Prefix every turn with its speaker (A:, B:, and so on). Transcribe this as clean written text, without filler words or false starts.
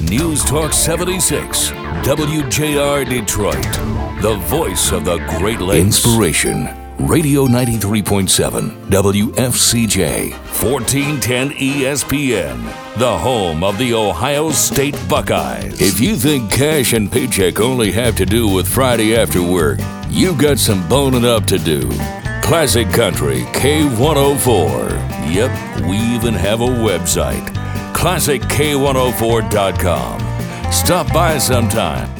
A: News Talk 76, WJR Detroit, the voice of the Great Lakes. Inspiration, Radio 93.7, WFCJ, 1410 ESPN, the home of the Ohio State Buckeyes. If you think cash and paycheck only have to do with Friday after work, you've got some boning up to do. Classic Country K104. Yep, we even have a website, ClassicK104.com. Stop by sometime.